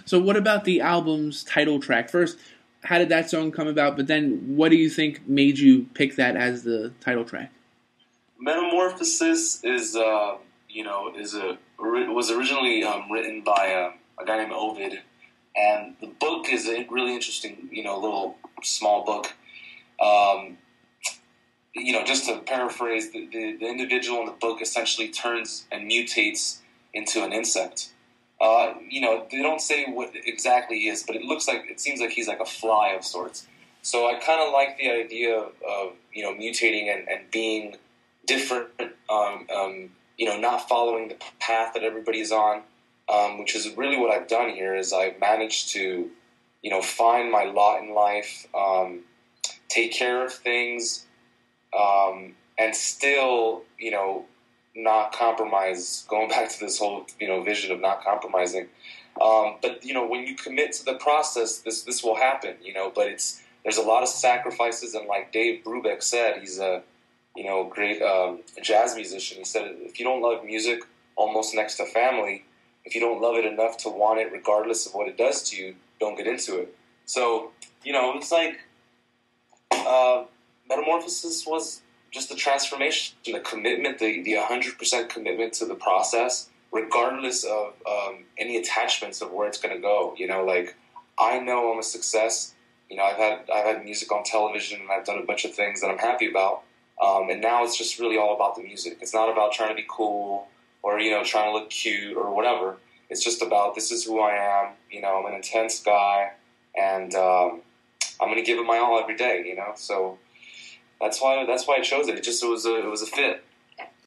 So what about the album's title track? First, how did that song come about? But then, what do you think made you pick that as the title track? Metamorphosis was originally written by a guy named Ovid, and the book is a really interesting, little small book. Just to paraphrase, the individual in the book essentially turns and mutates into an insect. They don't say what exactly he is, but it seems like he's like a fly of sorts. So I kind of like the idea of mutating and being different, not following the path that everybody's on, which is really what I've done here. Is I've managed to, find my lot in life, take care of things, and still, not compromise. Going back to this whole, vision of not compromising. But when you commit to the process, this will happen. But there's a lot of sacrifices, and like Dave Brubeck said, he's a great jazz musician. He said, if you don't love music, almost next to family, if you don't love it enough to want it, regardless of what it does to you, don't get into it. So, it's like Metamorphosis was just the transformation, the commitment, the 100% commitment to the process, regardless of any attachments of where it's going to go. I know I'm a success. I've had music on television, and I've done a bunch of things that I'm happy about. And now it's just really all about the music. It's not about trying to be cool or, trying to look cute or whatever. It's just about, this is who I am. I'm an intense guy, and I'm going to give it my all every day, So that's why I chose it. It was a fit.